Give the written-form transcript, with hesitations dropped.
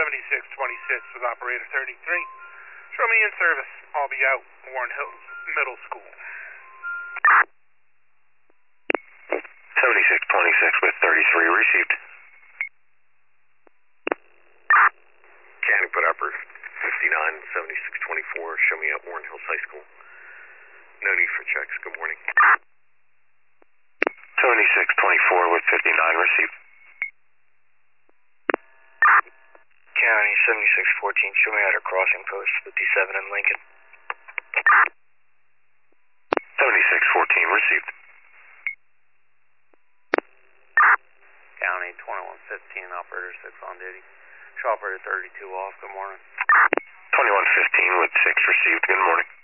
7626 with operator 33. Show me in service. I'll be out. Warren Hills Middle School. 7626 with 33 received. County put upper 59, 7624. Show me at Warren Hills High School. No need for checks. Good morning. 7624 with 59 received. County 7614, show me at a crossing post 57 in Lincoln. 7614 received. County 2115, operator 6 on duty. Show operator 32 off, good morning. 2115 with 6 received, good morning.